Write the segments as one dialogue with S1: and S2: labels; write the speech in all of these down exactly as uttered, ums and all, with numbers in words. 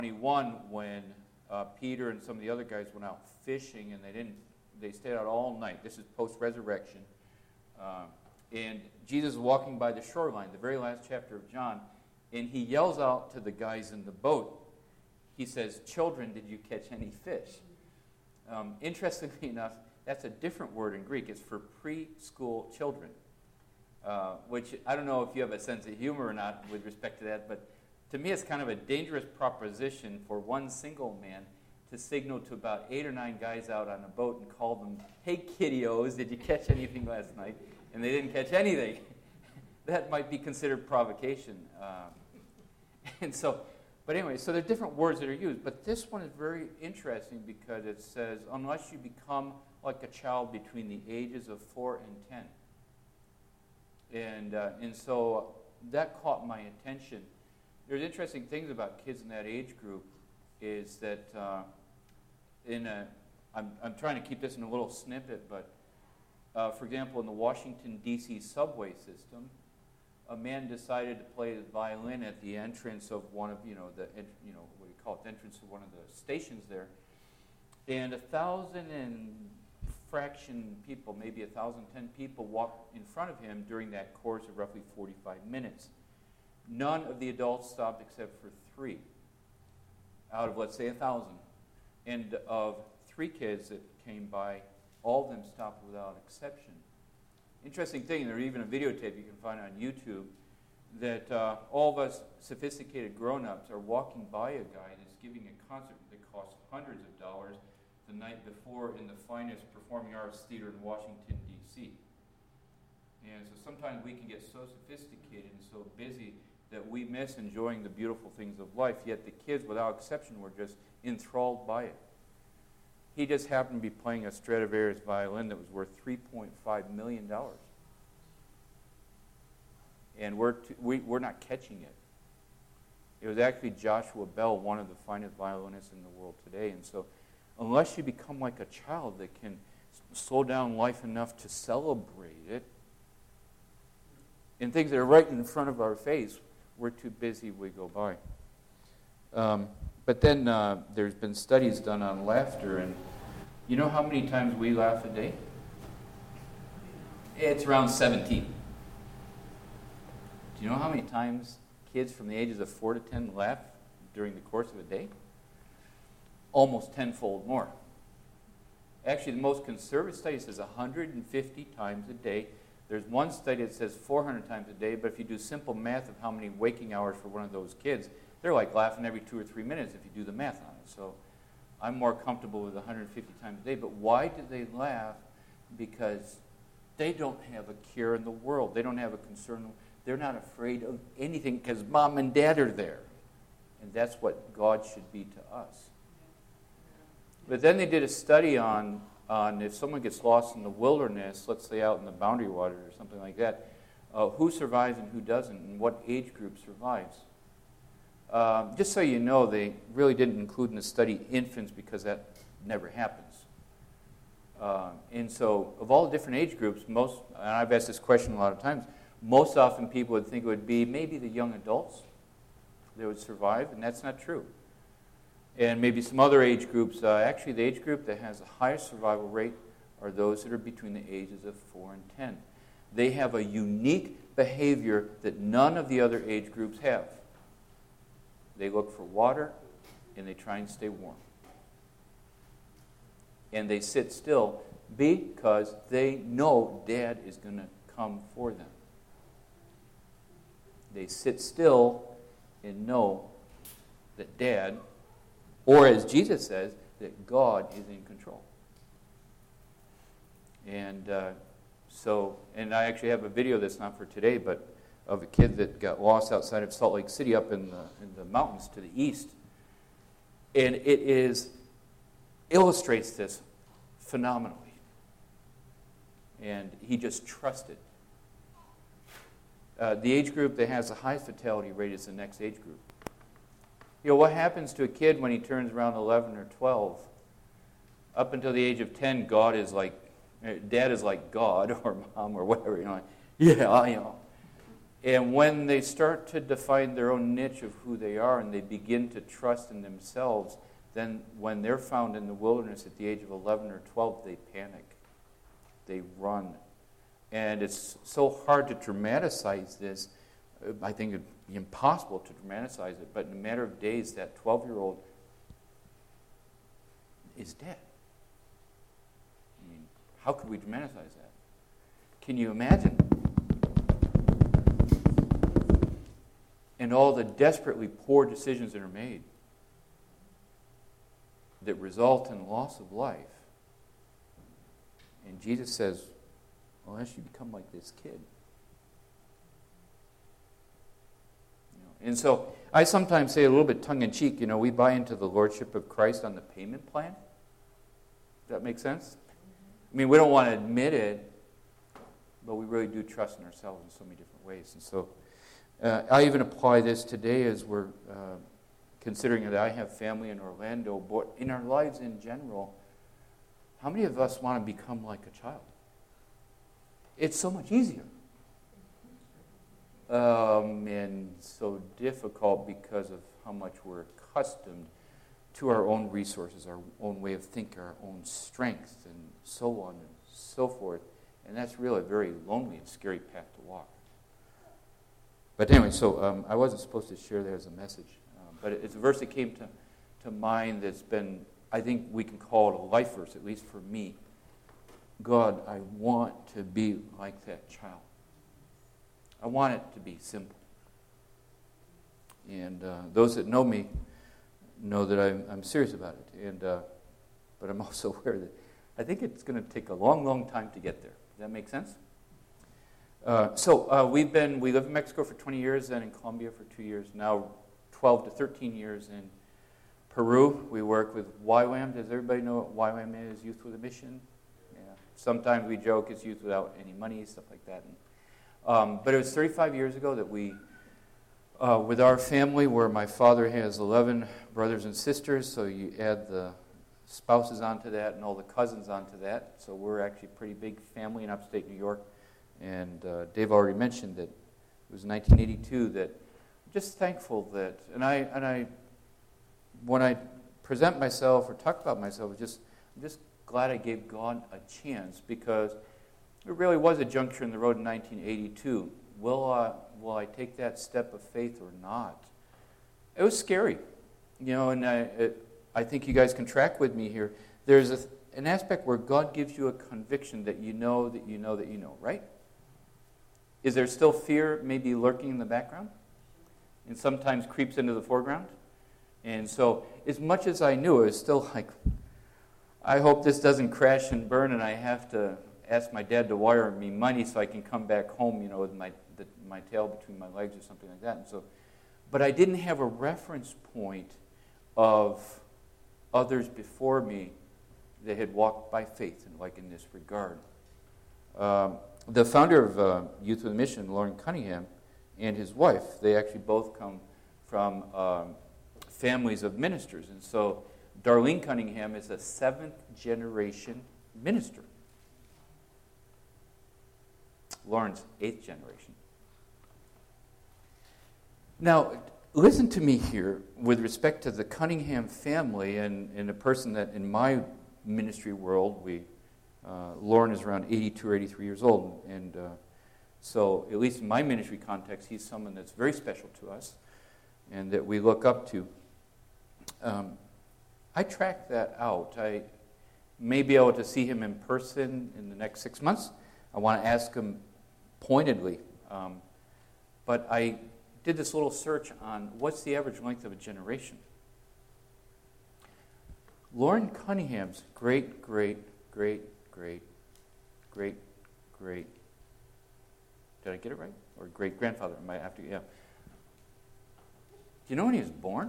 S1: twenty-one, when uh, Peter and some of the other guys went out fishing, and they didn't. They stayed out all night. This is post-resurrection, uh, and Jesus is walking by the shoreline, the very last chapter of John, and he yells out to the guys in the boat. He says, "Children, did you catch any fish?" Um, interestingly enough, that's a different word in Greek. It's for preschool children, uh, which I don't know if you have a sense of humor or not with respect to that, but to me it's kind of a dangerous proposition for one single man to signal to about eight or nine guys out on a boat and call them, "Hey, kiddios, did you catch anything last night?" And they didn't catch anything. That might be considered provocation. Um, and so, but anyway, so there are different words that are used. But this one is very interesting because it says, unless you become like a child between the ages of four and ten. And, uh, and so that caught my attention. There's interesting things about kids in that age group is that uh, in a, I'm, I'm trying to keep this in a little snippet, but uh, for example, in the Washington, D C subway system, a man decided to play the violin at the entrance of one of, you know, the, you know, what do you call it, the entrance of one of the stations there. And a thousand and fraction people, maybe a thousand ten people walked in front of him during that course of roughly forty-five minutes. None of the adults stopped except for three out of, let's say, a thousand. And of three kids that came by, all of them stopped without exception. Interesting thing, there's even a videotape you can find on YouTube that uh, all of us sophisticated grown-ups are walking by a guy that's giving a concert that costs hundreds of dollars the night before in the finest performing arts theater in Washington, D C And so sometimes we can get so sophisticated and so busy that we miss enjoying the beautiful things of life, yet the kids, without exception, were just enthralled by it. He just happened to be playing a Stradivarius violin that was worth three point five million dollars. And we're, t- we, we're not catching it. It was actually Joshua Bell, one of the finest violinists in the world today. And so unless you become like a child that can slow down life enough to celebrate it, and things that are right in front of our face, we're too busy, we go by. Um, but then uh, there's been studies done on laughter, and you know how many times we laugh a day? It's around seventeen. Do you know how many times kids from the ages of four to ten laugh during the course of a day? Almost tenfold more. Actually, the most conservative study says one hundred fifty times a day. There's one study that says four hundred times a day, but if you do simple math of how many waking hours for one of those kids, they're like laughing every two or three minutes if you do the math on it. So I'm more comfortable with one hundred fifty times a day. But why do they laugh? Because they don't have a care in the world. They don't have a concern. They're not afraid of anything because mom and dad are there. And that's what God should be to us. But then they did a study on, on if someone gets lost in the wilderness, let's say out in the Boundary Waters or something like that, uh, who survives and who doesn't, and what age group survives. Um, just so you know, they really didn't include in the study infants because that never happens. Uh, and so of all the different age groups, most, and I've asked this question a lot of times, most often people would think it would be maybe the young adults that would survive, and that's not true. And maybe some other age groups. Uh, actually, the age group that has the highest survival rate are those that are between the ages of four and ten. They have a unique behavior that none of the other age groups have. They look for water, and they try and stay warm. And they sit still because they know Dad is going to come for them. They sit still and know that Dad, or as Jesus says, that God is in control. And uh, so, and I actually have a video that's not for today, but of a kid that got lost outside of Salt Lake City up in the, in the mountains to the east. And it is, illustrates this phenomenally. And he just trusted. Uh, the age group that has the highest fatality rate is the next age group. You know, what happens to a kid when he turns around eleven or twelve? Up until the age of ten, God is like, Dad is like God or Mom or whatever, you know. Yeah, you know. And when they start to define their own niche of who they are and they begin to trust in themselves, then when they're found in the wilderness at the age of eleven or twelve, they panic. They run. And it's so hard to dramatize this. I think it'd be impossible to dramatize it, but in a matter of days, that twelve-year-old is dead. I mean, how could we dramatize that? Can you imagine? And all the desperately poor decisions that are made that result in loss of life. And Jesus says, unless you become like this kid. You know, and so I sometimes say a little bit tongue-in-cheek, you know, we buy into the lordship of Christ on the payment plan. Does that make sense? I mean, we don't want to admit it, but we really do trust in ourselves in so many different ways. And so uh, I even apply this today as we're uh, considering that I have family in Orlando, but in our lives in general, how many of us want to become like a child? It's so much easier. Um, and so difficult because of how much we're accustomed to our own resources, our own way of thinking, our own strength, and so on and so forth. And that's really a very lonely and scary path to walk. But anyway, so um, I wasn't supposed to share that as a message. Um, but it's a verse that came to, to mind that's been, I think we can call it a life verse, at least for me. God, I want to be like that child. I want it to be simple. And uh, those that know me know that I'm, I'm serious about it. And uh, but I'm also aware that I think it's going to take a long, long time to get there. Does that make sense? Uh, so uh, we've been, we lived in Mexico for twenty years, then in Colombia for two years, now twelve to thirteen years in Peru. We work with Y WAM. Does everybody know what Y WAM is? Youth with a Mission? Yeah. Sometimes we joke it's youth without any money, stuff like that. And, um, but it was thirty-five years ago that we, uh, with our family, where my father has eleven brothers and sisters, so you add the spouses onto that and all the cousins onto that. So we're actually a pretty big family in upstate New York. And uh, Dave already mentioned that it was nineteen eighty-two that I'm just thankful that, and I, and I, when I present myself or talk about myself, just, I'm just glad I gave God a chance, because there really was a juncture in the road in nineteen eighty-two. Will I, will I take that step of faith or not? It was scary, you know, and I, it, I think you guys can track with me here. There's a, an aspect where God gives you a conviction that you know that you know that you know, right? Is there still fear maybe lurking in the background? And sometimes creeps into the foreground? And so, as much as I knew, it was still like, I hope this doesn't crash and burn and I have to ask my dad to wire me money so I can come back home, you know, with my the, my tail between my legs or something like that. And so, but I didn't have a reference point of others before me that had walked by faith, and like in this regard. Um, the founder of uh, Youth with a Mission, Loren Cunningham, and his wife, they actually both come from um, families of ministers. And so Darlene Cunningham is a seventh generation minister. Loren's eighth generation. Now, listen to me here with respect to the Cunningham family and, and a person that in my ministry world, we uh, Loren is around eighty-two or eighty-three years old. And uh, so, at least in my ministry context, he's someone that's very special to us and that we look up to. Um, I track that out. I may be able to see him in person in the next six months. I want to ask him pointedly. Um, but I did this little search on what's the average length of a generation. Loren Cunningham's great, great, great, great, great, great, did I get it right? Or great-grandfather, I might have to, yeah. Do you know when he was born?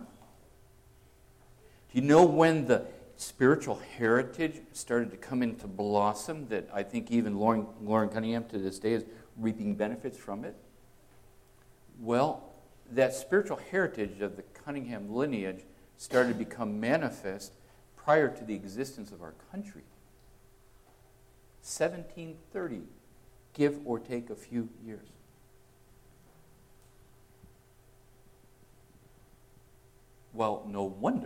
S1: Do you know when the spiritual heritage started to come into blossom that I think even Loren, Loren Cunningham to this day is reaping benefits from it? Well, that spiritual heritage of the Cunningham lineage started to become manifest prior to the existence of our country. seventeen thirty, give or take a few years. well, no wonder.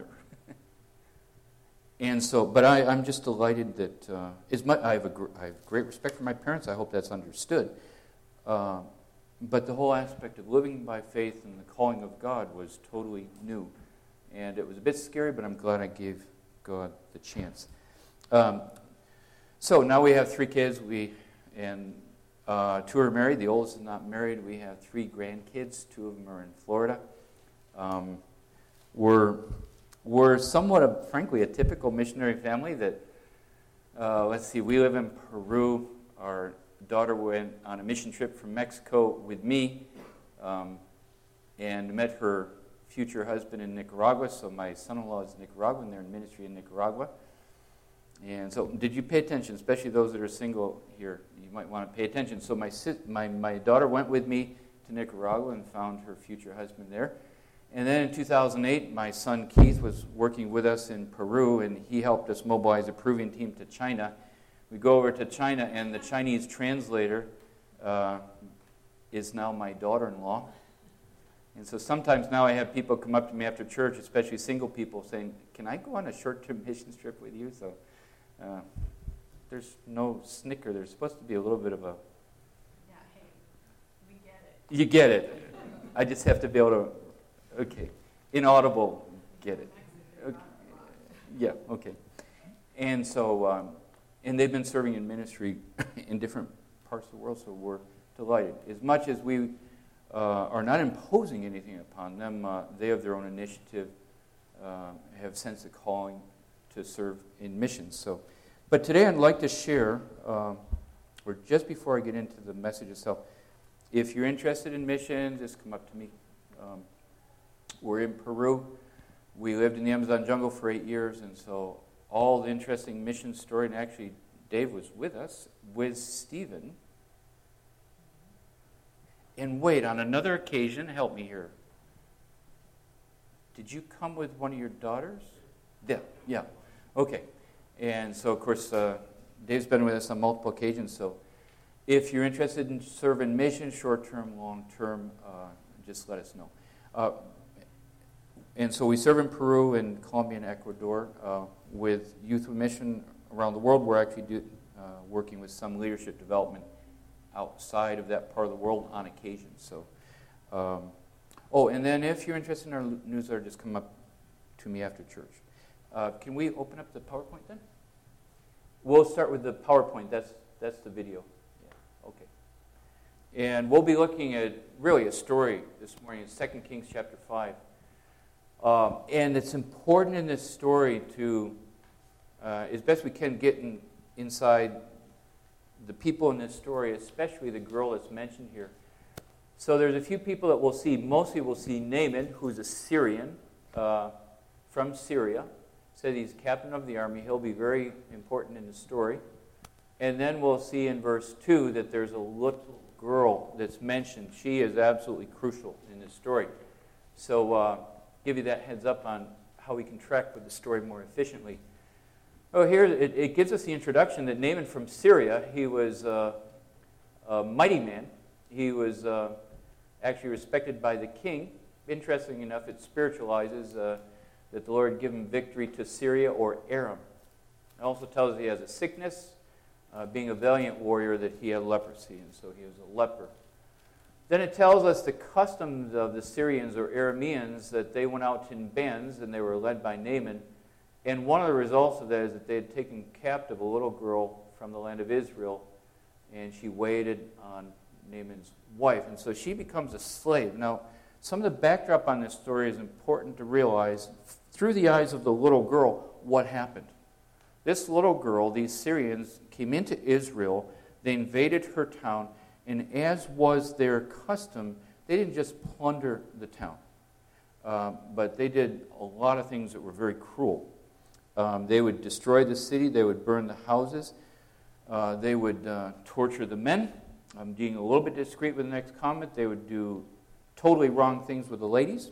S1: And so, but I, I'm just delighted that uh, as much, I, have a gr- I have great respect for my parents. I hope that's understood. Uh, but the whole aspect of living by faith and the calling of God was totally new. And it was a bit scary, but I'm glad I gave God the chance. Um, so now we have three kids. We and uh, two are married. The oldest is not married. We have three grandkids. Two of them are in Florida. Um, we're we're somewhat, a, frankly, a typical missionary family. That uh, let's see, we live in Peru. Our daughter went on a mission trip from Mexico with me, um, and met her future husband in Nicaragua. So my son-in-law is Nicaraguan. They're in ministry in Nicaragua. And so, did you pay attention, especially those that are single here? You might want to pay attention. So my my my daughter went with me to Nicaragua and found her future husband there. And then in two thousand eight, my son Keith was working with us in Peru, and he helped us mobilize a Peruvian team to China. We go over to China, and the Chinese translator uh, is now my daughter-in-law. And so sometimes now I have people come up to me after church, especially single people, saying, "Can I go on a short-term mission trip with you?" So uh, there's no snicker. There's supposed to be a little bit of a...
S2: Yeah, hey, we get it.
S1: You get it. I just have to be able to... Okay. Inaudible, get it. Okay. Yeah, okay. And so, um, and they've been serving in ministry in different parts of the world, so we're delighted. As much as we uh, are not imposing anything upon them, uh, they have their own initiative, uh, have sense of calling to serve in missions. So, but today I'd like to share, um, or just before I get into the message itself, if you're interested in missions, just come up to me. Um, We're in Peru. We lived in the Amazon jungle for eight years, and so all the interesting mission story, and actually Dave was with us, with Stephen. And wait, on another occasion, help me here. Did you come with one of your daughters? Yeah, yeah. Okay. And so, of course, uh, Dave's been with us on multiple occasions, so if you're interested in serving mission, short-term, long-term, uh, just let us know. Uh, And so we serve in Peru and Colombia and Ecuador uh, with Youth with Mission around the world. We're actually do, uh, working with some leadership development outside of that part of the world on occasion. So, um, oh, and then if you're interested in our newsletter, just come up to me after church. Uh, can we open up the PowerPoint then? We'll start with the PowerPoint. That's that's the video. Yeah. Okay. And we'll be looking at really a story this morning in Second Kings chapter five. Um, and it's important in this story to, uh, as best we can, get in, inside the people in this story, especially the girl that's mentioned here. So there's a few people that we'll see. Mostly we'll see Naaman, who's a Syrian uh, from Syria. Said he's captain of the army. He'll be very important in the story. And then we'll see in verse two that there's a little girl that's mentioned. She is absolutely crucial in this story. So... Uh, give you that heads up on how we can track with the story more efficiently. Oh, here it, it gives us the introduction that Naaman from Syria, he was uh, a mighty man. He was uh, actually respected by the king. Interesting enough, it spiritualizes uh, that the Lord give him victory to Syria or Aram. It also tells us he has a sickness, uh, being a valiant warrior, that he had leprosy, and so he was a leper. Then it tells us the customs of the Syrians or Arameans, that they went out in bands and they were led by Naaman. And one of the results of that is that they had taken captive a little girl from the land of Israel, and she waited on Naaman's wife. And so she becomes a slave. Now, some of the backdrop on this story is important to realize. Through the eyes of the little girl, what happened? This little girl, these Syrians, came into Israel. They invaded her town. And as was their custom, they didn't just plunder the town, uh, but they did a lot of things that were very cruel. Um, they would destroy the city. They would burn the houses. Uh, they would uh, torture the men. I'm being a little bit discreet with the next comment. They would do totally wrong things with the ladies,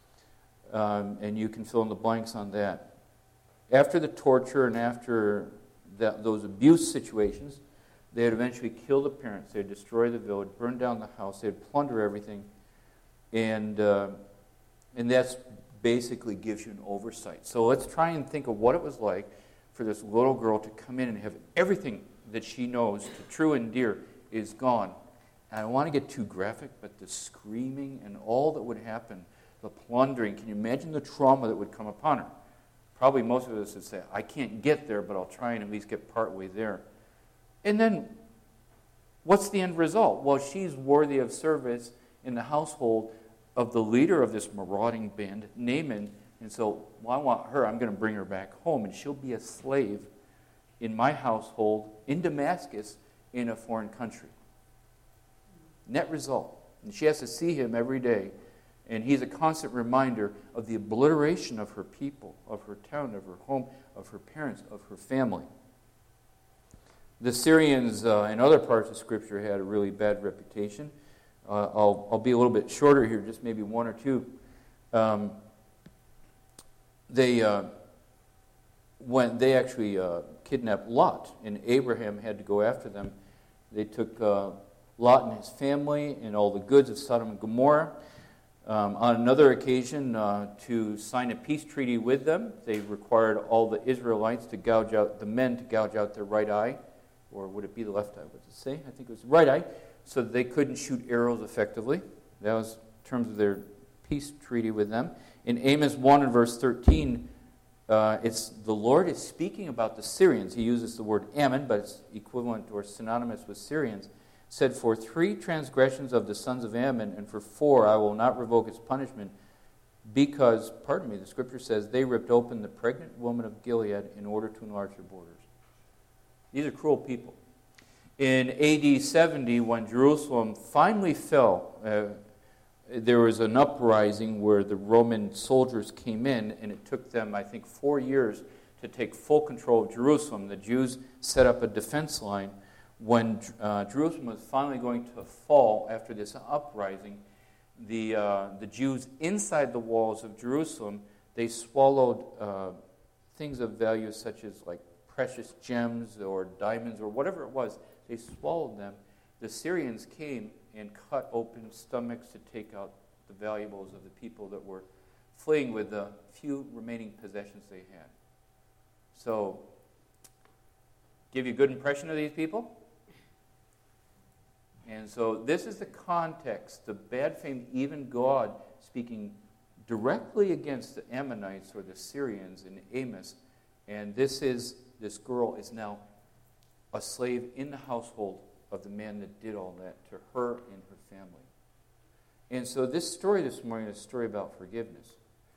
S1: um, and you can fill in the blanks on that. After the torture and after that, those abuse situations, they would eventually kill the parents. They would destroy the village, burn down the house. They would plunder everything. And uh, and that's basically gives you an oversight. So let's try and think of what it was like for this little girl to come in and have everything that she knows to true and dear is gone. And I don't want to get too graphic, but the screaming and all that would happen, the plundering, can you imagine the trauma that would come upon her? Probably most of us would say, I can't get there, but I'll try and at least get partway there. And then, what's the end result? Well, she's worthy of service in the household of the leader of this marauding band, Naaman. And so, well, I want her, I'm going to bring her back home, and she'll be a slave in my household in Damascus in a foreign country. Net result. And she has to see him every day, and he's a constant reminder of the obliteration of her people, of her town, of her home, of her parents, of her family. The Syrians uh, in other parts of Scripture had a really bad reputation. Uh, I'll, I'll be a little bit shorter here, just maybe one or two. Um, they uh, when they actually uh, kidnapped Lot, and Abraham had to go after them. They took uh, Lot and his family and all the goods of Sodom and Gomorrah. Um, on another occasion, uh, to sign a peace treaty with them, they required all the Israelites to gouge out, the men to gouge out their right eye, or would it be the left eye? What does it say? I think it was the right eye, so that they couldn't shoot arrows effectively. That was in terms of their peace treaty with them. In Amos one and verse thirteen, uh, it's the Lord is speaking about the Syrians. He uses the word Ammon, but it's equivalent or synonymous with Syrians. Said, for three transgressions of the sons of Ammon, and for four I will not revoke its punishment, because, pardon me, the Scripture says, they ripped open the pregnant woman of Gilead in order to enlarge her borders. These are cruel people. In A D seventy, when Jerusalem finally fell, uh, there was an uprising where the Roman soldiers came in, and it took them, I think, four years to take full control of Jerusalem. The Jews set up a defense line. When uh, Jerusalem was finally going to fall after this uprising, the uh, the Jews inside the walls of Jerusalem, they swallowed uh, things of value such as like precious gems or diamonds or whatever it was. They swallowed them. The Syrians came and cut open stomachs to take out the valuables of the people that were fleeing with the few remaining possessions they had. So, give you a good impression of these people? And so this is the context, the bad fame, even God speaking directly against the Ammonites or the Syrians in Amos. And this is, this girl is now a slave in the household of the man that did all that to her and her family. And so this story this morning is a story about forgiveness.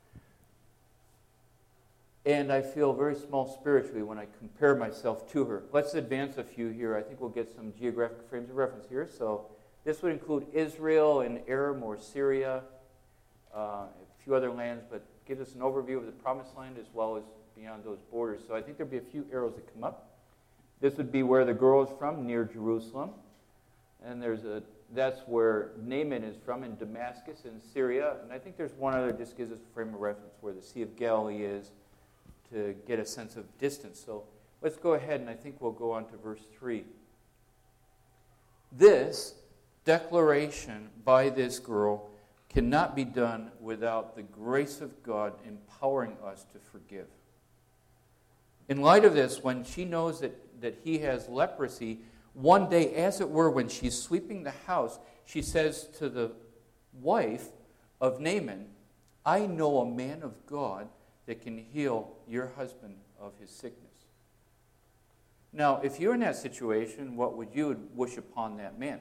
S1: And I feel very small spiritually when I compare myself to her. Let's advance a few here. I think we'll get some geographic frames of reference here. So this would include Israel and Aram or Syria, uh, a few other lands, but gives us an overview of the Promised Land as well as beyond those borders. So I think there'll be a few arrows that come up. This would be where the girl is from, near Jerusalem. And there's a that's where Naaman is from, in Damascus in Syria. And I think there's one other, just gives us a frame of reference, where the Sea of Galilee is, to get a sense of distance. So let's go ahead, and I think we'll go on to verse three. This declaration by this girl cannot be done without the grace of God empowering us to forgive. In light of this, when she knows that, that he has leprosy, one day, as it were, when she's sweeping the house, she says to the wife of Naaman, I know a man of God that can heal your husband of his sickness. Now, if you're in that situation, what would you wish upon that man?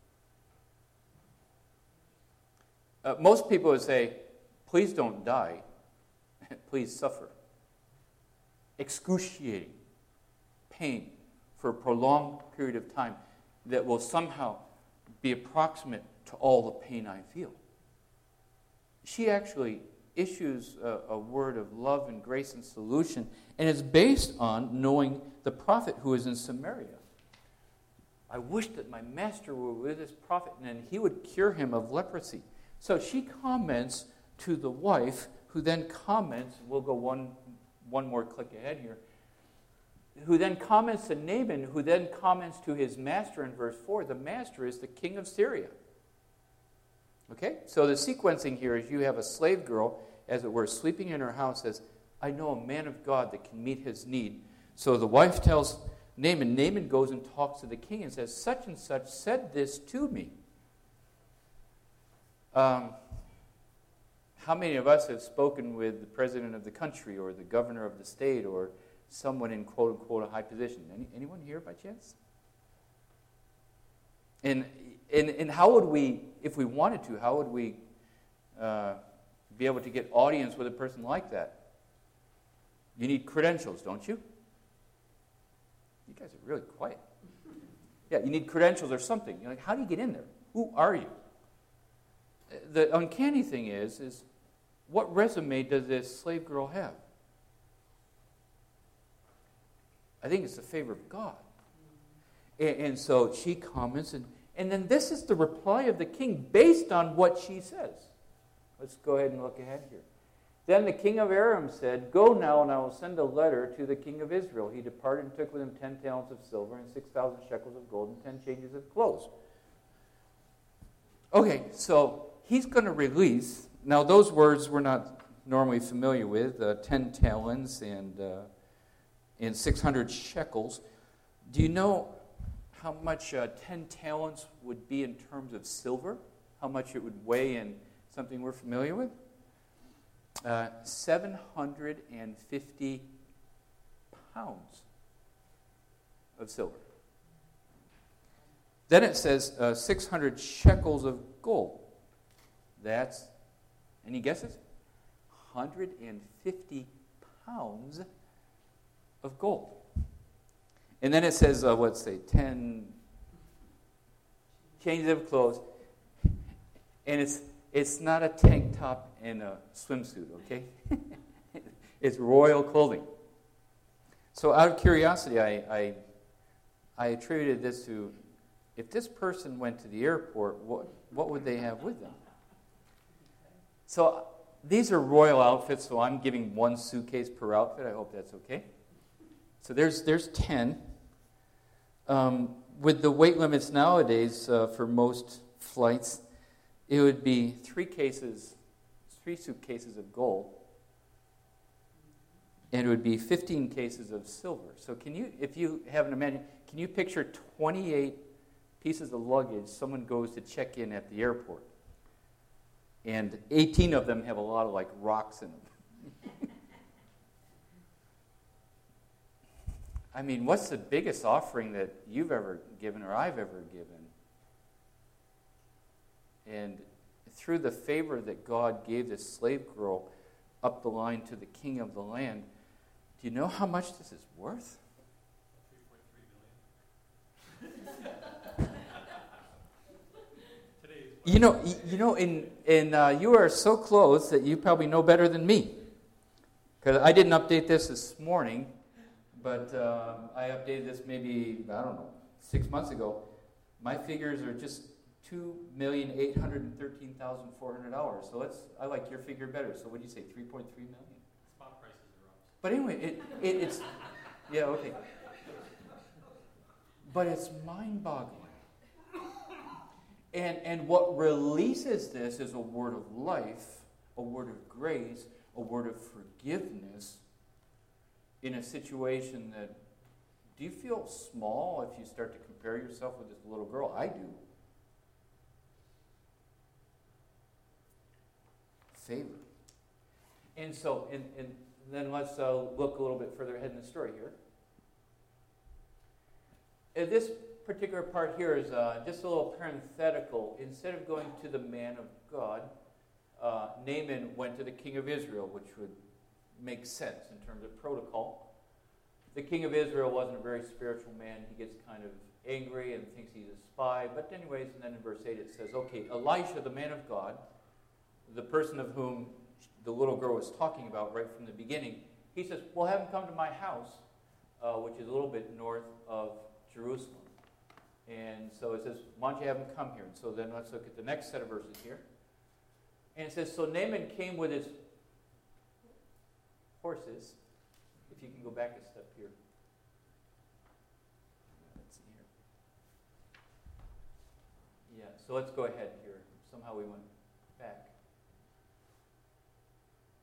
S1: Uh, most people would say, please don't die. Please suffer. Excruciating pain for a prolonged period of time that will somehow be approximate to all the pain I feel. She actually issues a, a word of love and grace and solution, and it's based on knowing the prophet who is in Samaria. I wish that my master were with this prophet, and then he would cure him of leprosy. So she comments to the wife, who then comments, we'll go one, one more click ahead here, who then comments to Naaman, who then comments to his master in verse four. The master is the king of Syria. Okay? So the sequencing here is you have a slave girl, as it were, sleeping in her house, says, I know a man of God that can meet his need. So the wife tells Naaman. Naaman goes and talks to the king and says, such and such said this to me. Um, how many of us have spoken with the president of the country or the governor of the state or someone in quote-unquote a high position? Any, anyone here by chance? And, and, and how would we, if we wanted to, how would we uh, be able to get audience with a person like that? You need credentials, don't you? You guys are really quiet. Yeah, you need credentials or something. You're like, how do you get in there? Who are you? The uncanny thing is, is what resume does this slave girl have? I think it's the favor of God. And, and so she comments, and, and then this is the reply of the king based on what she says. Let's go ahead and look ahead here. Then the king of Aram said, go now, and I will send a letter to the king of Israel. He departed and took with him ten talents of silver and six thousand shekels of gold and ten changes of clothes. Okay, so he's going to release. Now, those words we're not normally familiar with, uh, ten talents and, uh, and six hundred shekels. Do you know how much uh, ten talents would be in terms of silver? How much it would weigh in something we're familiar with? Uh, seven hundred fifty pounds of silver. Then it says uh, six hundred shekels of gold. That's, any guesses? one hundred fifty pounds of gold. And then it says, uh, let's say, ten changes of clothes. And it's it's not a tank top and a swimsuit, okay? It's royal clothing. So out of curiosity, I, I I attributed this to, if this person went to the airport, what what would they have with them? So these are royal outfits, so I'm giving one suitcase per outfit. I hope that's okay. So there's there's ten. Um, with the weight limits nowadays uh, for most flights, it would be three cases, three suitcases of gold, and it would be fifteen cases of silver. So can you, if you have an imagine, can you picture twenty-eight pieces of luggage someone goes to check in at the airport, and eighteen of them have a lot of like rocks in them? I mean, what's the biggest offering that you've ever given or I've ever given? And through the favor that God gave this slave girl up the line to the king of the land, do you know how much this is worth? three point three million. You know, you know, in in uh, you are so close that you probably know better than me. Because I didn't update this this morning, but um, I updated this maybe, I don't know, six months ago. My figures are just two million eight hundred thirteen thousand four hundred dollars. So let's, I like your figure better. So what do you say, three point three million?
S3: Spot prices are up.
S1: But anyway, it, it, it's, yeah, okay. But it's mind-boggling. And, and what releases this is a word of life, a word of grace, a word of forgiveness in a situation that, do you feel small if you start to compare yourself with this little girl? I do. Favor. And so, and, and then let's uh, look a little bit further ahead in the story here. And this particular part here is uh, just a little parenthetical. Instead of going to the man of God, uh, Naaman went to the king of Israel, which would make sense in terms of protocol. The king of Israel wasn't a very spiritual man. He gets kind of angry and thinks he's a spy. But anyways, and then in verse eight it says, okay, Elisha, the man of God, the person of whom the little girl was talking about right from the beginning, he says, well, have him come to my house, uh, which is a little bit north of Jerusalem. And so it says, why don't you have him come here? And so then let's look at the next set of verses here. And it says, so Naaman came with his horses. If you can go back a step here. Let's see here. Yeah, so let's go ahead here. Somehow we went back.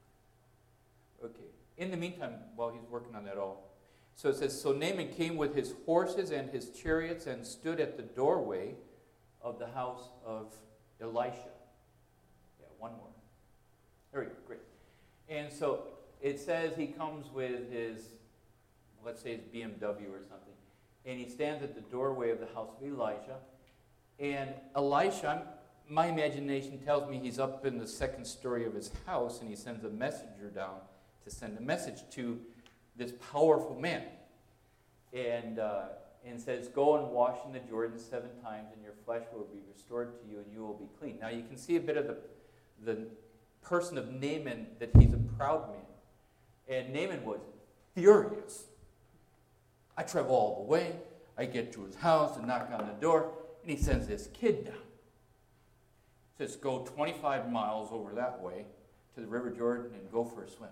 S1: Okay. In the meantime, while he's working on that all, so it says, so Naaman came with his horses and his chariots and stood at the doorway of the house of Elisha. Yeah, one more. There we go, great. And so it says he comes with his, let's say his B M W or something, and he stands at the doorway of the house of Elisha. And Elisha, my imagination tells me he's up in the second story of his house, and he sends a messenger down to send a message to this powerful man. And, uh, and says, go and wash in the Jordan seven times, and your flesh will be restored to you, and you will be clean. Now you can see a bit of the, the person of Naaman, that he's a proud man. And Naaman was furious. I travel all the way. I get to his house and knock on the door, and he sends this kid down. Says, go twenty-five miles over that way to the River Jordan and go for a swim.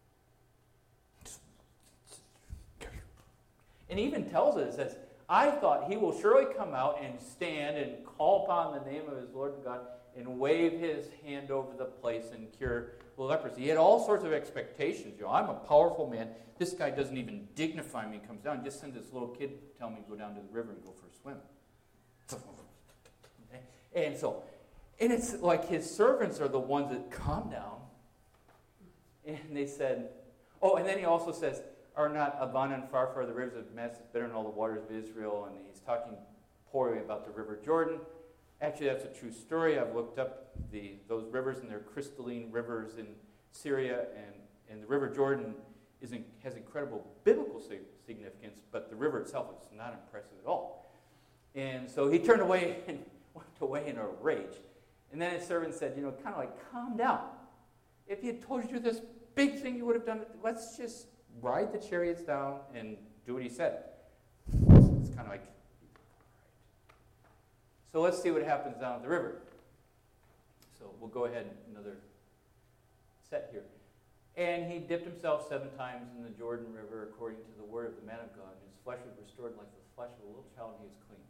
S1: And he even tells us, it says, I thought he will surely come out and stand and call upon the name of his Lord and God and wave his hand over the place and cure the leprosy. He had all sorts of expectations. You know, I'm a powerful man. This guy doesn't even dignify me. He comes down and just sends this little kid to tell me to go down to the river and go for a swim. And so, and it's like his servants are the ones that calm down. And they said, oh, and then he also says, are not Abana and Pharpar, the rivers of Damascus, better than all the waters of Israel? And he's talking poorly about the River Jordan. Actually, that's a true story. I've looked up the those rivers, and they're crystalline rivers in Syria, and, and the River Jordan is in, has incredible biblical significance, but the river itself is not impressive at all. And so he turned away and went away in a rage. And then his servant said, you know, kind of like, calm down. If he had told you this big thing you would have done, let's just ride the chariots down and do what he said. It's kind of like, so let's see what happens down at the river. So we'll go ahead, another set here. And he dipped himself seven times in the Jordan River according to the word of the man of God. And his flesh was restored like the flesh of a little child, and he was clean.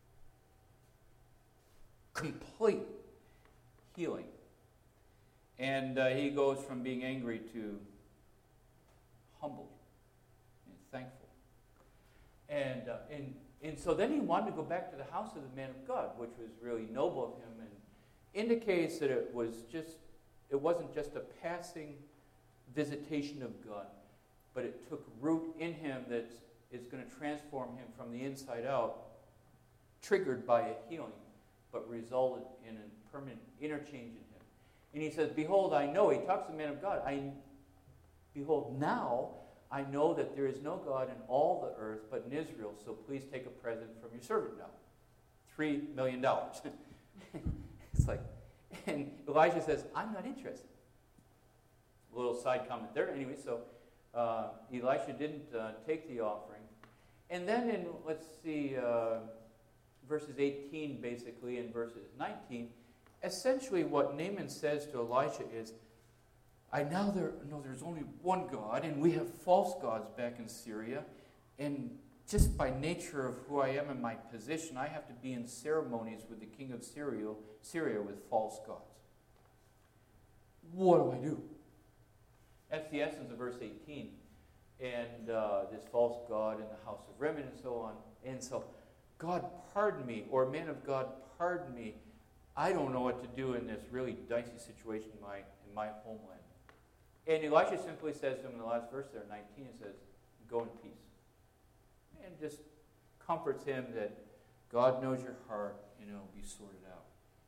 S1: Complete healing. And uh, he goes from being angry to humble and thankful. And, uh, and, and so then he wanted to go back to the house of the man of God, which was really noble of him, and indicates that it was just, it wasn't just a passing visitation of God, but it took root in him that is going to transform him from the inside out, triggered by a healing, but resulted in a permanent interchange in him. And he says, behold, I know, he talks to the man of God, I behold, now I know that there is no God in all the earth but in Israel, so please take a present from your servant now. Three million dollars. It's like, and Elijah says, I'm not interested. A little side comment there. Anyway, so uh, Elisha didn't uh, take the offering. And then in, let's see, uh, verses eighteen basically and verses nineteen, essentially what Naaman says to Elisha is, I now there, know there's only one God, and we have false gods back in Syria, and just by nature of who I am and my position, I have to be in ceremonies with the king of Syria, Syria with false gods. What do I do? That's the essence of verse eighteen. And uh, this false god in the house of Rimmon and so on. And so, God, pardon me, or man of God, pardon me. I don't know what to do in this really dicey situation in my, in my homeland. And Elisha simply says to him in the last verse there, nineteen, it says, go in peace. And just comforts him that God knows your heart and it will be sorted out.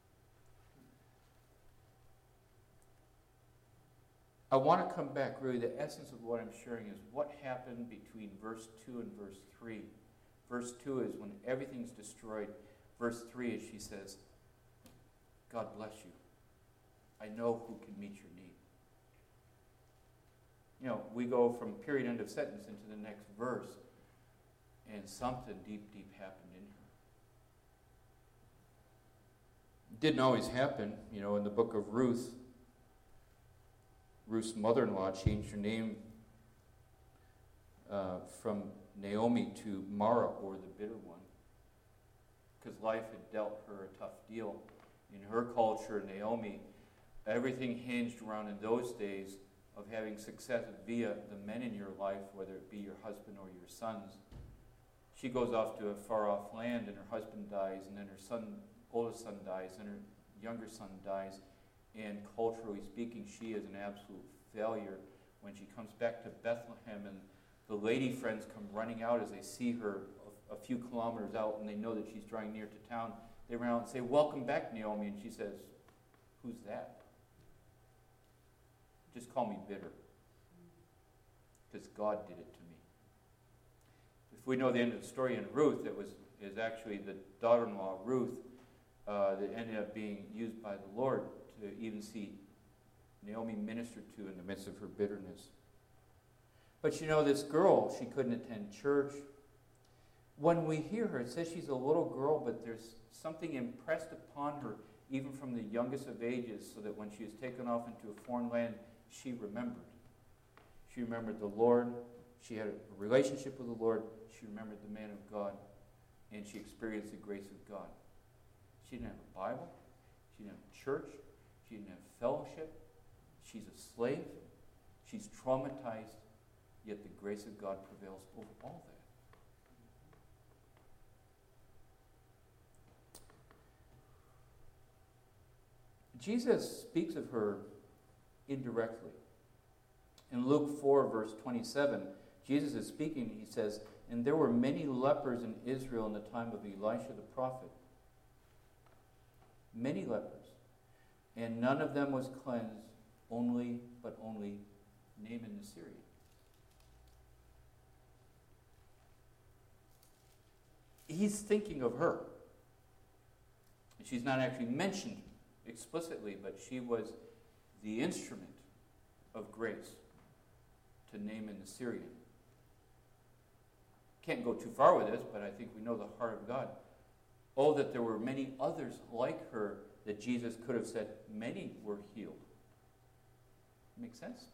S1: I want to come back, really, the essence of what I'm sharing is what happened between verse two and verse three. Verse two is when everything's destroyed. Verse three is she says, God bless you. I know who can meet your need. You know, we go from period end of sentence into the next verse, and something deep, deep happened in her. It didn't always happen. You know, in the book of Ruth, Ruth's mother-in-law changed her name uh, from Naomi to Mara, or the bitter one, because life had dealt her a tough deal. In her culture, Naomi, everything hinged around, in those days, of having success via the men in your life, whether it be your husband or your sons. She goes off to a far-off land, and her husband dies, and then her son, oldest son dies, and her younger son dies. And culturally speaking, she is an absolute failure. When she comes back to Bethlehem, and the lady friends come running out as they see her a, a few kilometers out, and they know that she's drawing near to town, they run out and say, "Welcome back, Naomi." And she says, "Who's that?" "Just call me bitter, because God did it to me." If we know the end of the story in Ruth, it was is actually the daughter-in-law Ruth uh, that ended up being used by the Lord to even see Naomi ministered to in the midst of her bitterness. But you know, this girl, she couldn't attend church. When we hear her, it says she's a little girl, but there's something impressed upon her, even from the youngest of ages, so that when she was taken off into a foreign land, she remembered. She remembered the Lord. She had a relationship with the Lord. She remembered the man of God. And she experienced the grace of God. She didn't have a Bible. She didn't have church. She didn't have fellowship. She's a slave. She's traumatized. Yet the grace of God prevails over all that. Jesus speaks of her indirectly. In Luke four, verse twenty-seven, Jesus is speaking, he says, "And there were many lepers in Israel in the time of Elisha the prophet." Many lepers. "And none of them was cleansed, only, but only Naaman the Syrian." He's thinking of her. She's not actually mentioned explicitly, but she was the instrument of grace to Naaman the Syrian. Can't go too far with this, but I think we know the heart of God. Oh, that there were many others like her that Jesus could have said, many were healed. Make sense?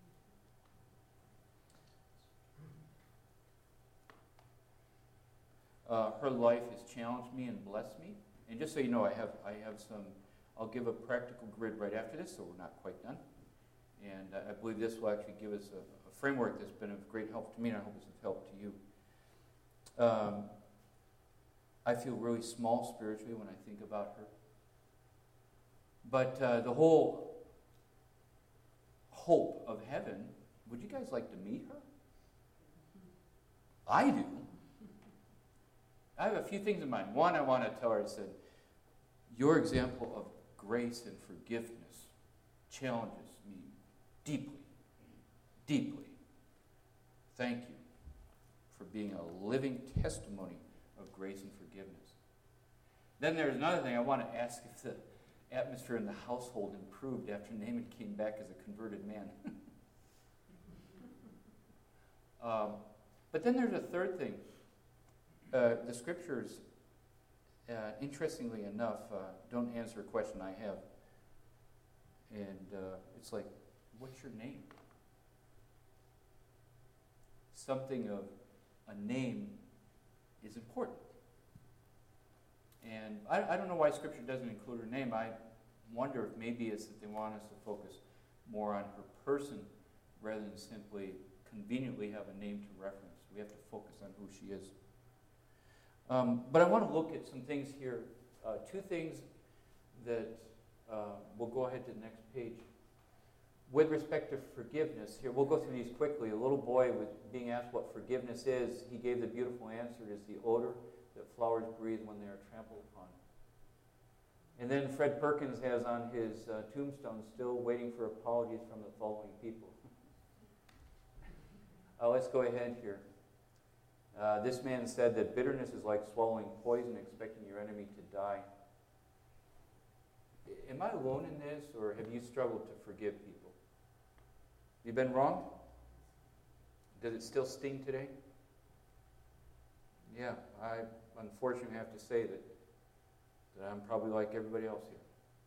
S1: Uh, her life has challenged me and blessed me. And just so you know, I have I have some, I'll give a practical grid right after this, so we're not quite done. And uh, I believe this will actually give us a, a framework that's been of great help to me, and I hope it's of help to you. Um, I feel really small spiritually when I think about her. But uh, the whole hope of heaven, would you guys like to meet her? I do. I have a few things in mind. One, I want to tell her, I said, your example of grace and forgiveness challenges me deeply, deeply. Thank you for being a living testimony of grace and forgiveness. Then there's another thing. I want to ask if the atmosphere in the household improved after Naaman came back as a converted man. um, but then there's a third thing. Uh, the scriptures, uh, interestingly enough, uh, don't answer a question I have. And uh, it's like, what's your name? Something of a name is important. And I, I don't know why Scripture doesn't include her name. I wonder if maybe it's that they want us to focus more on her person rather than simply conveniently have a name to reference. We have to focus on who she is. Um, but I want to look at some things here. Uh, two things that uh, we'll go ahead to the next page. With respect to forgiveness, here, we'll go through these quickly. A little boy was being asked what forgiveness is. He gave the beautiful answer, it is the odor that flowers breathe when they are trampled upon. And then Fred Perkins has on his uh, tombstone, still waiting for apologies from the following people. uh, let's go ahead here. Uh, this man said that bitterness is like swallowing poison, expecting your enemy to die. Am I alone in this, or have you struggled to forgive people? You been wrong? Does it still sting today? Yeah, I unfortunately have to say that, that I'm probably like everybody else here.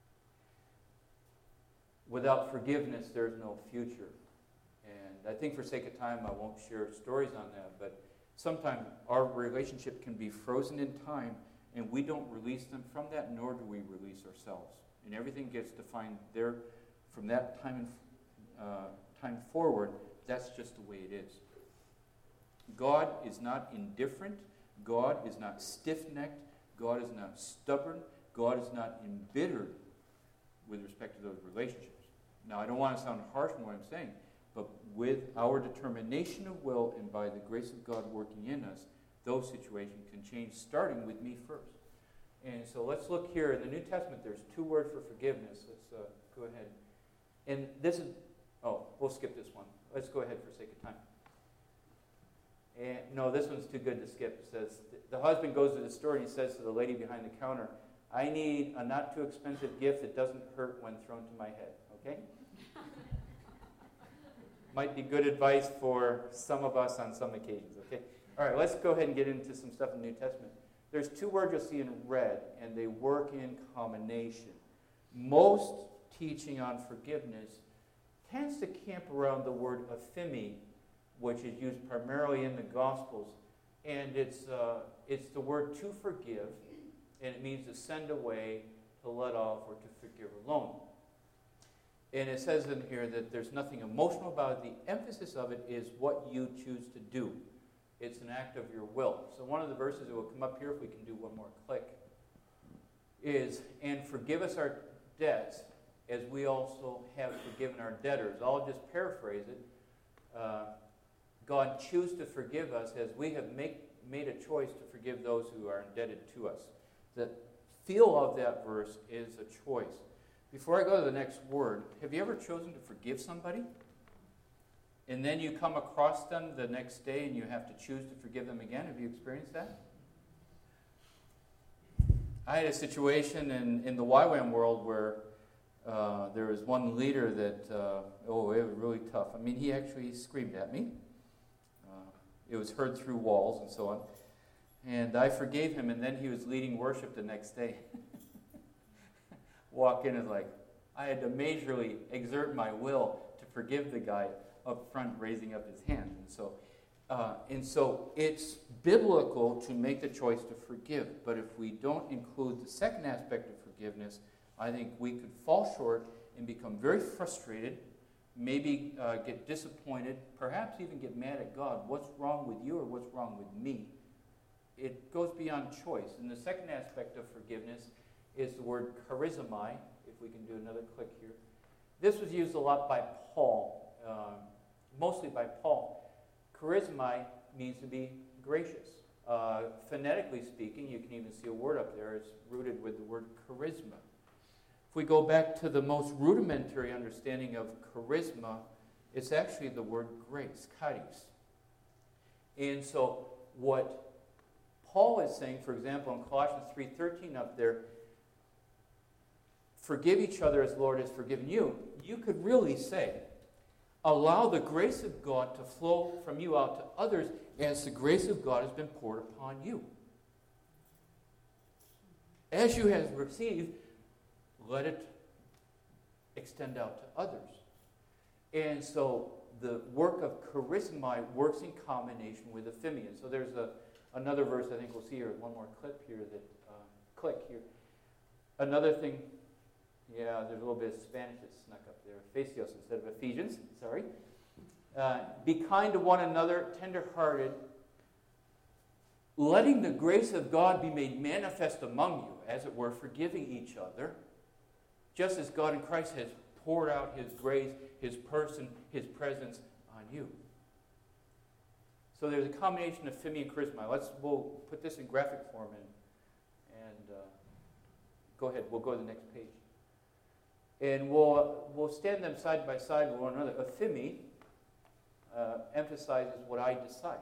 S1: Without forgiveness, there's no future. And I think for sake of time, I won't share stories on that, but sometimes our relationship can be frozen in time, and we don't release them from that, nor do we release ourselves. And everything gets defined there from that time and uh, time forward, that's just the way it is. God is not indifferent. God is not stiff-necked. God is not stubborn. God is not embittered with respect to those relationships. Now, I don't want to sound harsh in what I'm saying, but with our determination of will and by the grace of God working in us, those situations can change, starting with me first. And so let's look here. In the New Testament, there's two words for forgiveness. Let's uh, go ahead. And this is, oh, we'll skip this one. Let's go ahead for sake of time. And no, this one's too good to skip. It says, the husband goes to the store and he says to the lady behind the counter, I need a not too expensive gift that doesn't hurt when thrown to my head. Okay? Might be good advice for some of us on some occasions. Okay? All right, let's go ahead and get into some stuff in the New Testament. There's two words you'll see in red, and they work in combination. Most teaching on forgiveness tends to camp around the word ephemi, which is used primarily in the Gospels. And it's, uh, it's the word to forgive, and it means to send away, to let off, or to forgive alone. And it says in here that there's nothing emotional about it. The emphasis of it is what you choose to do. It's an act of your will. So one of the verses that will come up here, if we can do one more click, is, and forgive us our debts as we also have forgiven our debtors. I'll just paraphrase it. Uh, God choose to forgive us as we have make, made a choice to forgive those who are indebted to us. The feel of that verse is a choice. Before I go to the next word, have you ever chosen to forgive somebody? And then you come across them the next day and you have to choose to forgive them again? Have you experienced that? I had a situation in, in the Y WAM world where uh, there was one leader that, uh, oh, it was really tough. I mean, he actually screamed at me. Uh, it was heard through walls and so on. And I forgave him, and then he was leading worship the next day. Walk in and like, I had to majorly exert my will to forgive the guy up front, raising up his hand. And so, uh, and so it's biblical to make the choice to forgive. But if we don't include the second aspect of forgiveness, I think we could fall short and become very frustrated, maybe uh, get disappointed, perhaps even get mad at God. What's wrong with you or what's wrong with me? It goes beyond choice. And the second aspect of forgiveness is the word charizomai, if we can do another click here. This was used a lot by Paul, uh, mostly by Paul. Charizomai means to be gracious. Uh, phonetically speaking, you can even see a word up there. It's rooted with the word charisma. If we go back to the most rudimentary understanding of charisma, it's actually the word grace, charis. And so what Paul is saying, for example, in Colossians three thirteen up there, forgive each other as the Lord has forgiven you. You could really say, allow the grace of God to flow from you out to others as the grace of God has been poured upon you. As you have received, let it extend out to others. And so the work of charisma works in combination with ephemia. So there's a, another verse I think we'll see here, one more clip here that, uh, click here. Another thing, yeah, there's a little bit of Spanish that snuck up there. Ephesios instead of Ephesians, sorry. Uh, be kind to one another, tender-hearted, letting the grace of God be made manifest among you, as it were, forgiving each other, just as God in Christ has poured out His grace, His person, His presence on you. So there's a combination of ephemia and charisma. Let's we'll put this in graphic form and, and uh, go ahead. We'll go to the next page. And we'll, we'll stand them side by side with one another. Ephemi uh, emphasizes what I decide.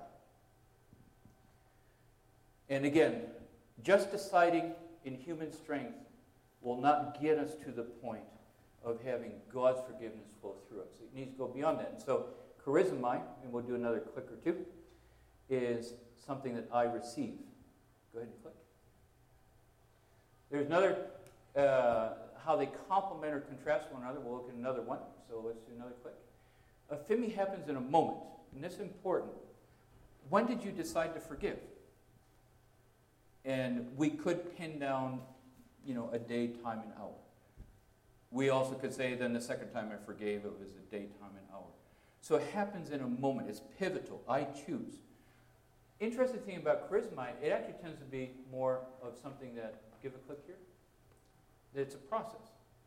S1: And again, just deciding in human strength will not get us to the point of having God's forgiveness flow through us. It needs to go beyond that. And so charizomai, and we'll do another click or two, is something that I receive. Go ahead and click. There's another, uh, how they complement or contrast one another. We'll look at another one. So let's do another click. Ephemi happens in a moment, and this is important. When did you decide to forgive? And we could pin down, you know, a day, time, and hour. We also could say then the second time I forgave, it was a day, time, and hour. So it happens in a moment. It's pivotal. I choose. Interesting thing about charisma, it actually tends to be more of something that, give a click here, that it's a process.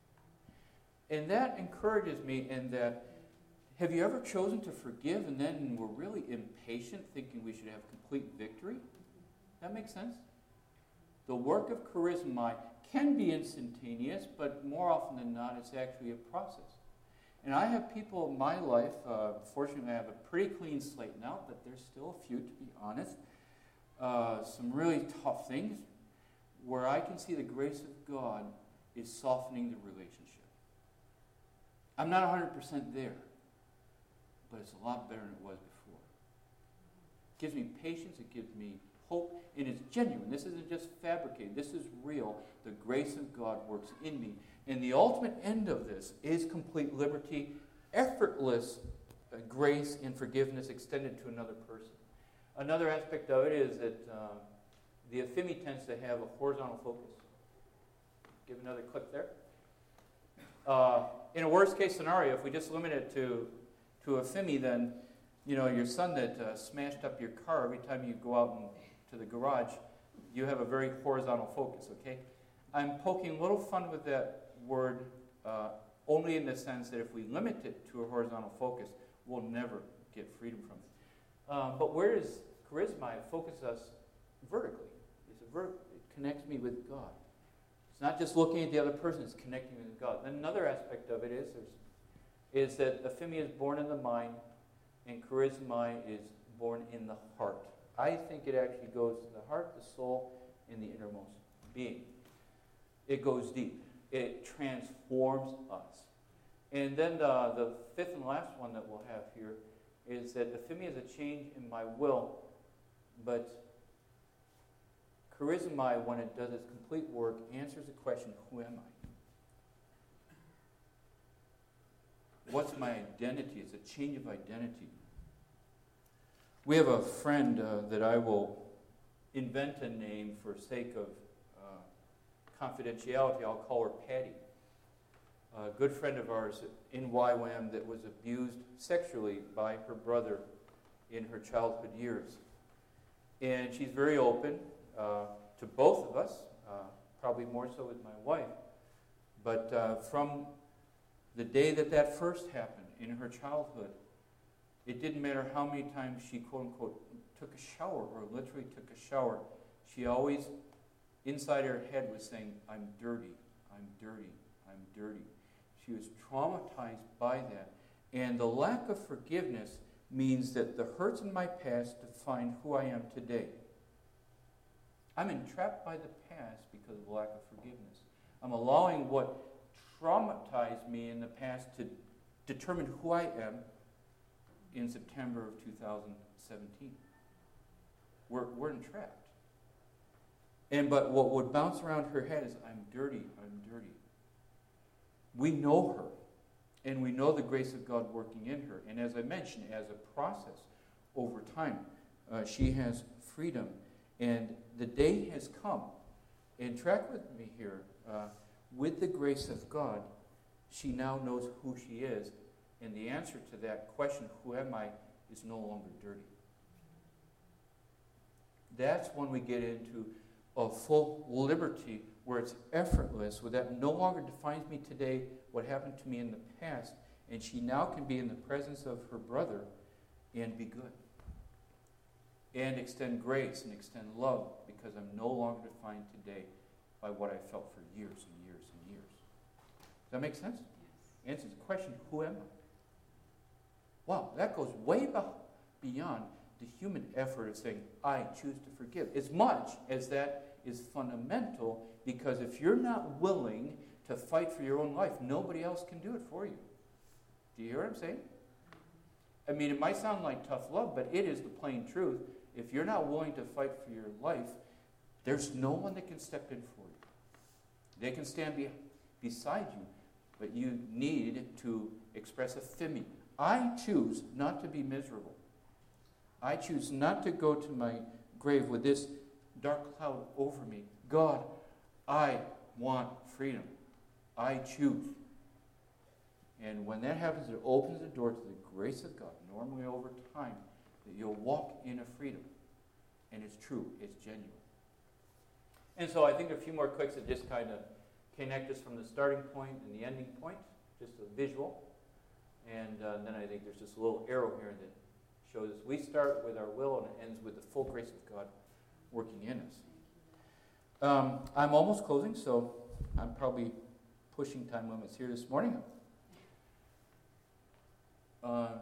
S1: And that encourages me in that, have you ever chosen to forgive and then were really impatient thinking we should have complete victory? That makes sense? The work of charisma can be instantaneous, but more often than not, it's actually a process. And I have people in my life, uh, fortunately I have a pretty clean slate now, but there's still a few, to be honest, uh, some really tough things where I can see the grace of God is softening the relationship. I'm not one hundred percent there, but it's a lot better than it was before. It gives me patience, it gives me hope, and it's genuine. This isn't just fabricated. This is real. The grace of God works in me. And the ultimate end of this is complete liberty, effortless uh, grace and forgiveness extended to another person. Another aspect of it is that uh, the ephemi tends to have a horizontal focus. Give another click there. Uh, in a worst case scenario, if we just limit it to, to ephemi, then you know your son that uh, smashed up your car every time you go out and to the garage, you have a very horizontal focus, okay? I'm poking a little fun with that word uh, only in the sense that if we limit it to a horizontal focus, we'll never get freedom from it. Um, but where does charisma focus us vertically? It's a vert- it connects me with God. It's not just looking at the other person, it's connecting me with God. Then another aspect of it is, is that ephemi is born in the mind and charisma is born in the heart. I think it actually goes to the heart, the soul, and the innermost being. It goes deep. It transforms us. And then the, the fifth and last one that we'll have here is that ephemi is a change in my will, but charisma, when it does its complete work, answers the question, who am I? What's my identity? It's a change of identity. We have a friend uh, that I will invent a name for sake of uh, confidentiality. I'll call her Patty. A good friend of ours in Y WAM that was abused sexually by her brother in her childhood years. And she's very open uh, to both of us, uh, probably more so with my wife. But uh, from the day that that first happened in her childhood, it didn't matter how many times she, quote-unquote, took a shower or literally took a shower. She always, inside her head, was saying, I'm dirty, I'm dirty, I'm dirty. She was traumatized by that. And the lack of forgiveness means that the hurts in my past define who I am today. I'm entrapped by the past because of the lack of forgiveness. I'm allowing what traumatized me in the past to determine who I am in September of two thousand seventeen. We're, we're entrapped. And but what would bounce around her head is, I'm dirty, I'm dirty. We know her, and we know the grace of God working in her. And as I mentioned, as a process over time, uh, she has freedom. And the day has come, and track with me here, uh, with the grace of God, she now knows who she is. And the answer to that question, who am I, is no longer dirty. That's when we get into a full liberty where it's effortless, where that no longer defines me today, what happened to me in the past, and she now can be in the presence of her brother and be good. And extend grace and extend love, because I'm no longer defined today by what I felt for years and years and years. Does that make sense? Yes. Answers the question, who am I? Wow, that goes way beyond the human effort of saying, I choose to forgive. As much as that is fundamental, because if you're not willing to fight for your own life, nobody else can do it for you. Do you hear what I'm saying? I mean, it might sound like tough love, but it is the plain truth. If you're not willing to fight for your life, there's no one that can step in for you. They can stand be- beside you, but you need to express ephemi. I choose not to be miserable. I choose not to go to my grave with this dark cloud over me. God, I want freedom. I choose. And when that happens, it opens the door to the grace of God, normally over time, that you'll walk in a freedom. And it's true, it's genuine. And so I think a few more clicks that just kind of connect us from the starting point and the ending point, just a visual. And uh, then I think there's just a little arrow here that shows us we start with our will and it ends with the full grace of God working in us. Um, I'm almost closing, so I'm probably pushing time limits here this morning. Uh,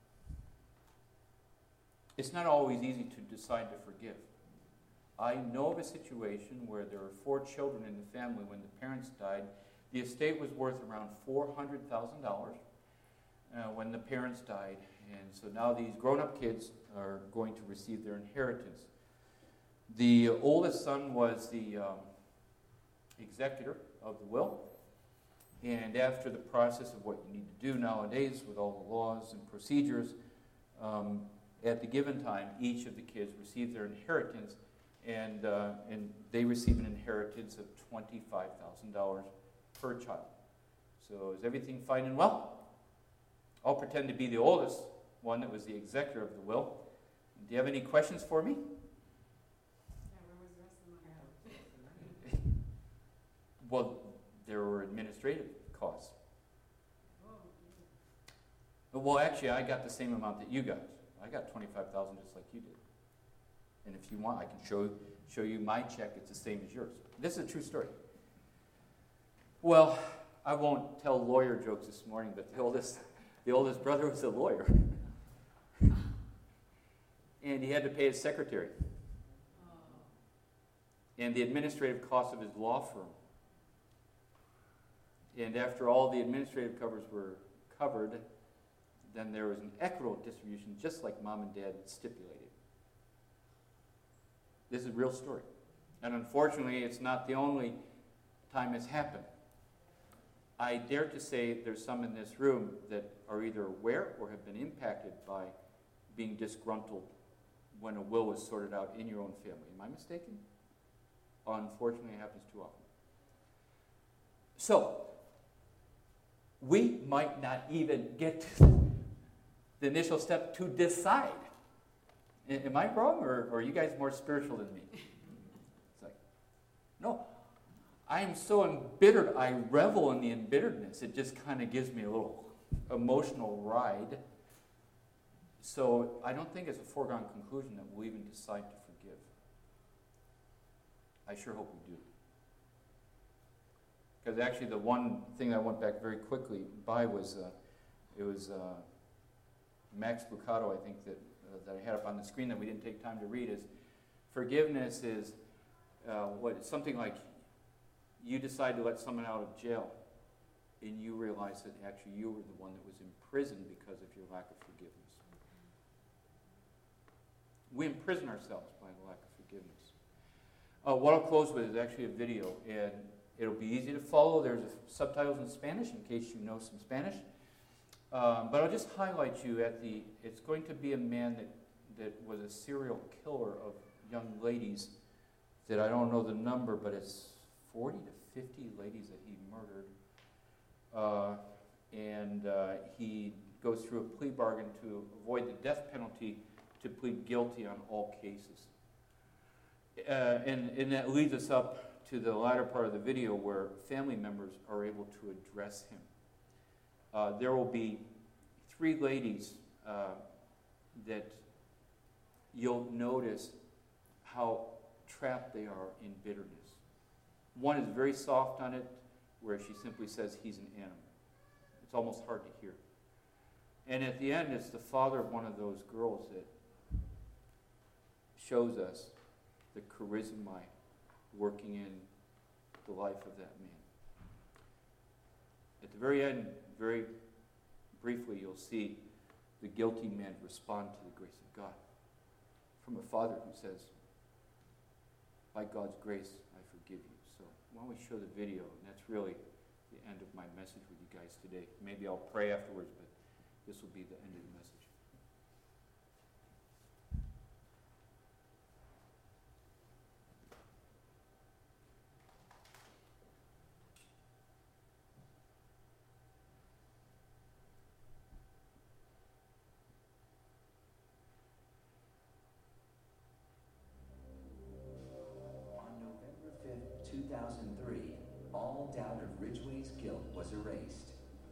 S1: it's not always easy to decide to forgive. I know of a situation where there were four children in the family when the parents died. The estate was worth around four hundred thousand dollars uh, when the parents died. And so now these grown-up kids are going to receive their inheritance. The oldest son was the um, executor of the will. And after the process of what you need to do nowadays with all the laws and procedures, um, at the given time, each of the kids receive their inheritance, and uh, and they receive an inheritance of twenty-five thousand dollars per child. So is everything fine and well? I'll pretend to be the oldest one that was the executor of the will. Do you have any questions for me?
S2: Yeah, where was the rest of the money?
S1: Well, there were administrative costs.
S2: Oh, yeah.
S1: Well, actually, I got the same amount that you got. I got twenty-five thousand dollars just like you did. And if you want, I can show, show you my check. It's the same as yours. This is a true story. Well, I won't tell lawyer jokes this morning, but the oldest, the oldest brother was a lawyer. And he had to pay his secretary.
S2: Oh.
S1: And the administrative costs of his law firm. And after all the administrative covers were covered, then there was an equitable distribution, just like mom and dad stipulated. This is a real story. And unfortunately, it's not the only time it's happened. I dare to say there's some in this room that are either aware or have been impacted by being disgruntled when a will was sorted out in your own family. Am I mistaken? Unfortunately, it happens too often. So, we might not even get to the initial step to decide. Am I wrong, or, or are you guys more spiritual than me? It's like, no. I am so embittered, I revel in the embitteredness. It just kind of gives me a little emotional ride. So I don't think it's a foregone conclusion that we'll even decide to forgive. I sure hope we do. Because actually the one thing I went back very quickly by was, uh, it was uh, Max Lucado, I think, that, uh, that I had up on the screen that we didn't take time to read, is forgiveness is uh, what something like you decide to let someone out of jail and you realize that actually you were the one that was imprisoned because of your lack of forgiveness. We imprison ourselves by the lack of forgiveness. Uh, what I'll close with is actually a video, and it'll be easy to follow. There's a, subtitles in Spanish in case you know some Spanish. Um, but I'll just highlight you at the, it's going to be a man that, that was a serial killer of young ladies that I don't know the number, but it's forty to fifty ladies that he murdered. Uh, and uh, he goes through a plea bargain to avoid the death penalty to plead guilty on all cases. Uh, and, and that leads us up to the latter part of the video where family members are able to address him. Uh, there will be three ladies uh, that you'll notice how trapped they are in bitterness. One is very soft on it, where she simply says he's an animal. It's almost hard to hear. And at the end, it's the father of one of those girls that shows us the charisma working in the life of that man. At the very end, very briefly, you'll see the guilty man respond to the grace of God from a father who says, by God's grace, I forgive you. So why don't we show the video? And that's really the end of my message with you guys today. Maybe I'll pray afterwards, but this will be the end of the message.
S3: doubt of Ridgway's guilt was erased.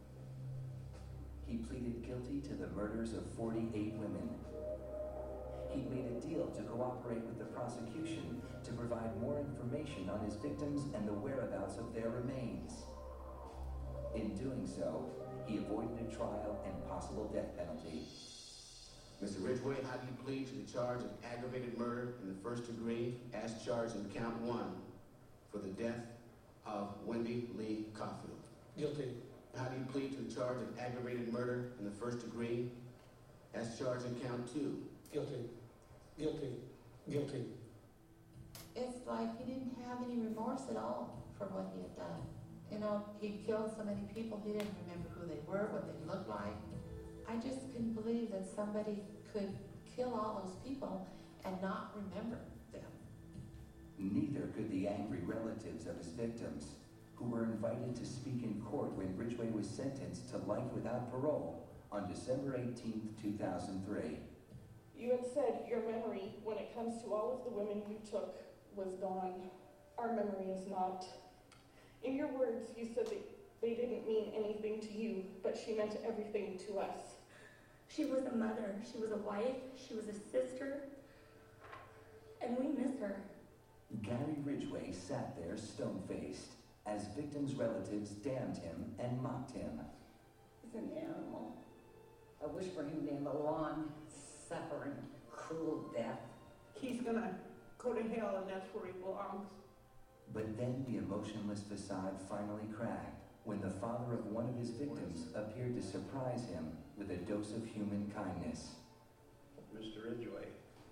S3: He pleaded guilty to the murders of forty-eight women. He'd made a deal to cooperate with the prosecution to provide more information on his victims and the whereabouts of their remains. In doing so, he avoided a trial and possible death penalty.
S4: Mister Ridgway, how do you plead to the charge of aggravated murder in the first degree as charged in count one for the death of Wendy Lee Caulfield?
S5: Guilty.
S4: How do you plead to the charge of aggravated murder in the first degree as charged in count two?
S5: Guilty. Guilty. Guilty.
S6: It's like he didn't have any remorse at all for what he had done. You know, he killed so many people, he didn't remember who they were, what they looked like. I just couldn't believe that somebody could kill all those people and not remember them.
S3: Neither could the angry relatives of his victims, who were invited to speak in court when Ridgway was sentenced to life without parole on December eighteenth, two thousand three.
S7: You had said your memory, when it comes to all of the women you took, was gone. Our memory is not. In your words, you said that they didn't mean anything to you, but she meant everything to us.
S8: She was a mother, she was a wife, she was a sister, and we miss her.
S3: Gary Ridgway sat there stone-faced as victims' relatives damned him and mocked him.
S9: He's an animal. I wish for him to have a long, suffering, cruel death.
S7: He's gonna go to hell, and that's where he belongs.
S3: But then the emotionless facade finally cracked when the father of one of his victims appeared to surprise him with a dose of human kindness.
S10: Mister Ridgway,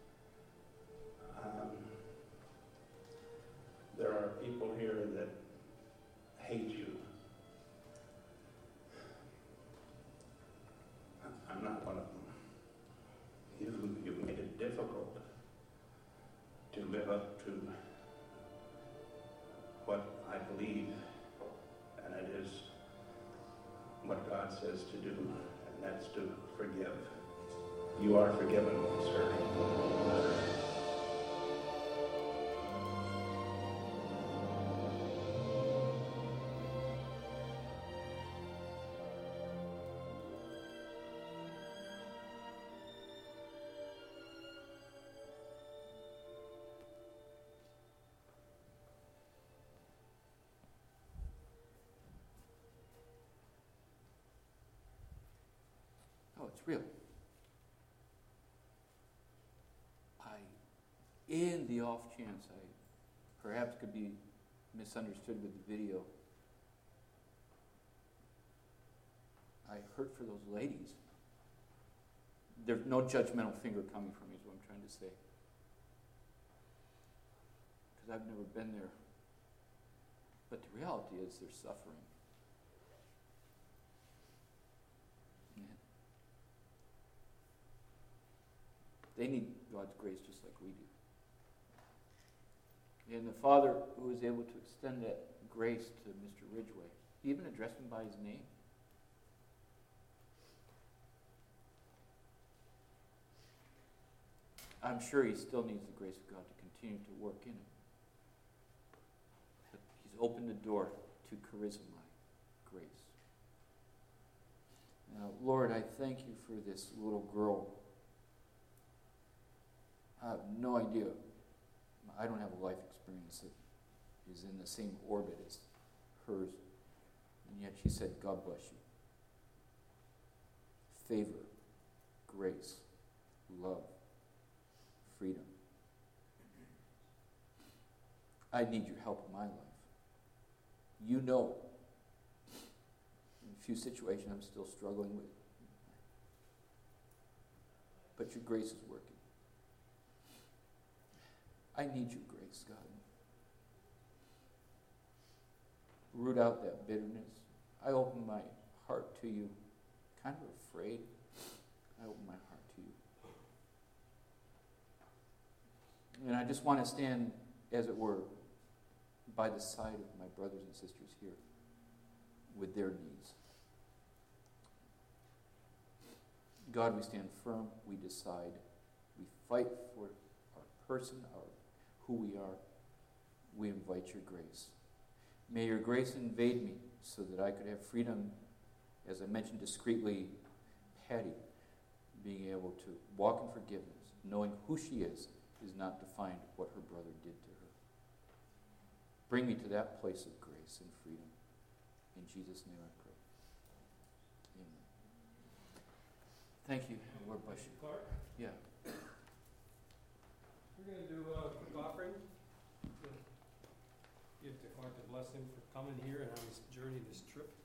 S10: um, there are people here that hate you. I'm not one of them. You, you've made it difficult to live up to what I believe, and it is what God says to do, and that's to forgive. You are forgiven, sir.
S1: Oh, it's real. I, in the off chance I perhaps could be misunderstood with the video, I hurt for those ladies. There's no judgmental finger coming from me is what I'm trying to say. Because I've never been there. But the reality is they're suffering. They need God's grace just like we do. And the Father who was able to extend that grace to Mister Ridgway, he even addressed him by his name. I'm sure he still needs the grace of God to continue to work in him. But he's opened the door to charisma, grace. Now, Lord, I thank you for this little girl. I have no idea. I don't have a life experience that is in the same orbit as hers. And yet she said, God bless you. Favor, grace, love, freedom. I need your help in my life. You know, in a few situations I'm still struggling with. But your grace is working. I need your grace, God. Root out that bitterness. I open my heart to you, kind of afraid. I open my heart to you. And I just want to stand, as it were, by the side of my brothers and sisters here with their needs. God, we stand firm, we decide, we fight for our person, our who we are. We invite your grace. May your grace invade me so that I could have freedom, as I mentioned discreetly, Patty, being able to walk in forgiveness, knowing who she is, is not defined what her brother did to her. Bring me to that place of grace and freedom. In Jesus' name I pray. Amen. Thank you. Lord bless you.
S11: Clark,
S1: Yeah.
S11: we're going to do a quick offering. Give to Clark a blessing for coming here and on his journey, this trip.